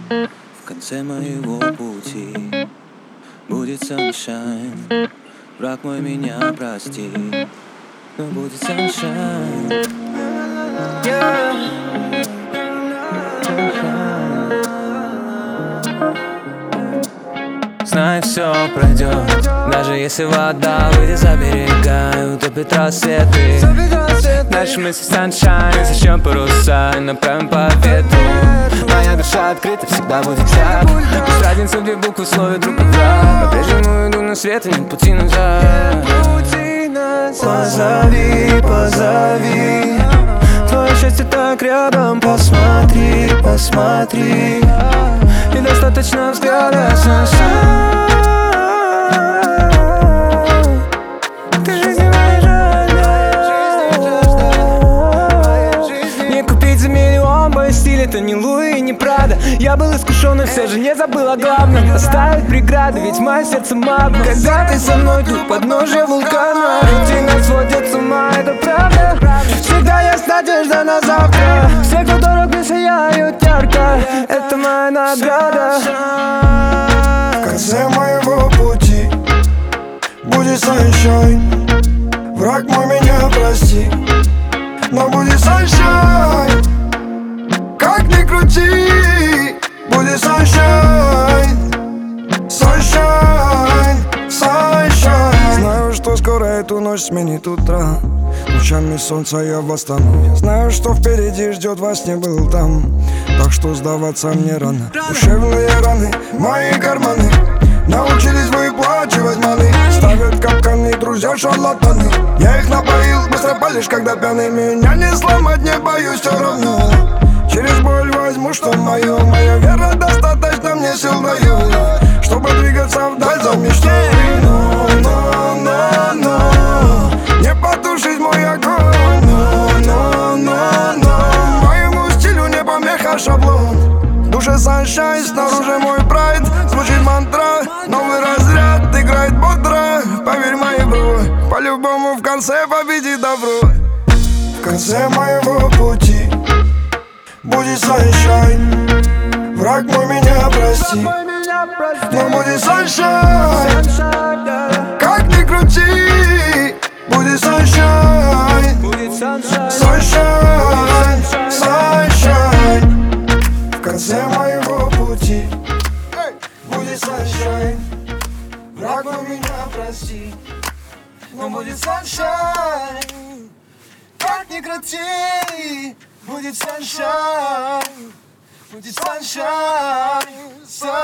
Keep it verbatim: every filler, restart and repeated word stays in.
В конце моего пути будет sunshine. Враг мой, меня прости, но будет sunshine. Yeah. Знай, все пройдет, даже если вода выйдет за берега и утопит рассветы. Наши мысли sunshine, зачем паруса и направим по ветру. Моя душа открыта, всегда будет так. Пусть разница в две буквы слове друг друга. По-прежнему иду на свет и нет пути назад. Позови, позови, твое счастье так рядом. Посмотри, посмотри, и достаточно взгляда sunshine. Ты жизни моей жажда. Не купить за миллион, мой стиль это не Луи и не Прада. Я был искушен, но все же не забыл о главном. Оставить преграды, ведь мое сердце магма. Когда ты со мной, тут подножие вулкана. Рутина сводит с ума, это правда. Всегда есть надежда на завтра. Все, кто дорог, мне сияют ярко. Это моя награда. В конце моего пути будет sunshine. Враг мой, меня прости, но будет sunshine. Как ни крути, будет sunshine. Sunshine, sunshine. Знаю, что скоро эту ночь сменит утро. Лучами солнца я восстану. Знаю, что впереди ждет, во сне был там. Так что сдаваться мне рано. Душевные раны, мои карманы научились выплачивать маны. Ставят капканы, друзья шарлатаны. Я их напоил, быстро палишь, когда пьяный. Меня не сломать, не боюсь все равно. Через боль возьму, что мое. Моя вера достаточно мне сил дает, чтобы двигаться вдаль за мечтой. Но, но, но, но не потушить мой огонь. Но, но, но, но моему стилю не помеха шаблон. В душе sunshine, снаружи мой прайд. Звучит мантра, новый разряд играет бодро. Поверь, мои бро, по-любому в конце победит добро. В конце моего пути будет sunshine. Враг мой, меня прости, но будет sunshine. Как ни крути, будет sunshine. Sunshine, sunshine. В конце моего пути будет sunshine. Враг мой, меня прости, но будет sunshine. Как ни крути, будет sunshine. Будет sunshine, sunshine.